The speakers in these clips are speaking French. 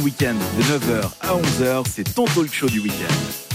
Week-end de 9h à 11h, c'est ton talk show du week-end.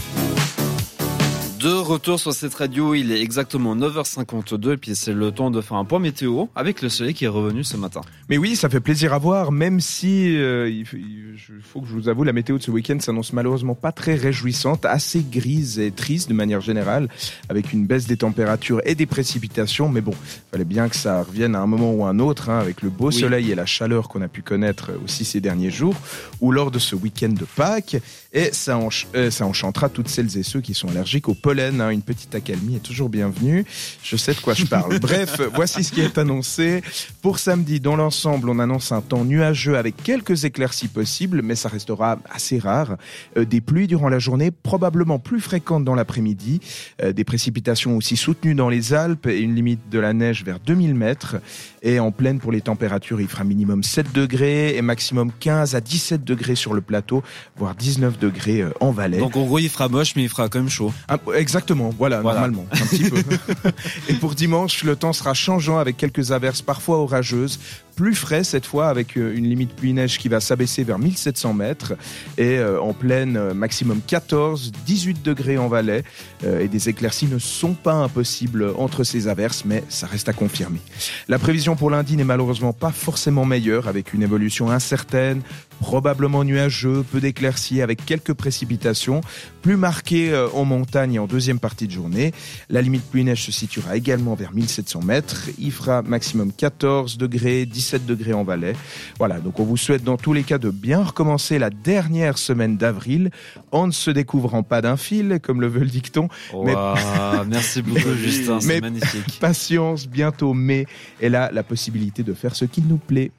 De retour sur cette radio, il est exactement 9h52 et puis c'est le temps de faire un point météo avec le soleil qui est revenu ce matin. Mais oui, ça fait plaisir à voir, même si il faut que je vous avoue, la météo de ce week-end s'annonce malheureusement pas très réjouissante, assez grise et triste de manière générale, avec une baisse des températures et des précipitations. Mais bon, il fallait bien que ça revienne à un moment ou à un autre, avec le beau soleil et la chaleur qu'on a pu connaître aussi ces derniers jours, ou lors de ce week-end de Pâques. Et ça enchantera toutes celles et ceux qui sont allergiques au pollen. Une petite accalmie est toujours bienvenue. Je sais de quoi je parle. Bref, voici ce qui est annoncé. Pour samedi, dans l'ensemble, on annonce un temps nuageux avec quelques éclaircies possibles, mais ça restera assez rare. Des pluies durant la journée, probablement plus fréquentes dans l'après-midi. Des précipitations aussi soutenues dans les Alpes et une limite de la neige vers 2000 mètres. Et en pleine pour les températures, il fera minimum 7 degrés et maximum 15 à 17 degrés sur le plateau, voire 19 degrés en Valais. Donc en gros, il fera moche, mais il fera quand même chaud. Exactement, voilà. Normalement, un petit peu. Et pour dimanche, le temps sera changeant avec quelques averses parfois orageuses, plus frais cette fois avec une limite pluie-neige qui va s'abaisser vers 1700 mètres et en pleine maximum 14, 18 degrés en Valais et des éclaircies ne sont pas impossibles entre ces averses, mais ça reste à confirmer. La prévision pour lundi n'est malheureusement pas forcément meilleure avec une évolution incertaine, probablement nuageux, peu d'éclaircies avec quelques précipitations, plus marquées en montagne et en deuxième partie de journée. La limite pluie-neige se situera également vers 1700 mètres. Il fera maximum 14 degrés, 17 degrés en Valais. Voilà, donc on vous souhaite dans tous les cas de bien recommencer la dernière semaine d'avril en ne se découvrant pas d'un fil, comme le veut le dicton. Wow, merci beaucoup Justin, c'est magnifique. Patience, bientôt mai est là la possibilité de faire ce qu'il nous plaît.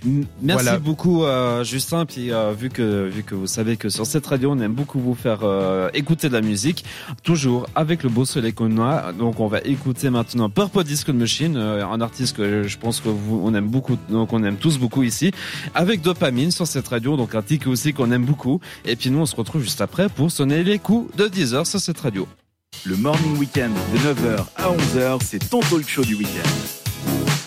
Merci beaucoup Justin, puis vu que vous savez que sur cette radio on aime beaucoup vous faire écouter de la musique, toujours avec le beau soleil qu'on a, donc on va écouter maintenant Purple Disco Machine, un artiste que je pense que on aime beaucoup, donc on aime tous beaucoup ici, avec Dopamine sur cette radio, donc un titre aussi qu'on aime beaucoup, et puis nous on se retrouve juste après pour sonner les coups de 10h sur cette radio. Le Morning Weekend de 9h à 11h, c'est ton talk show du week-end.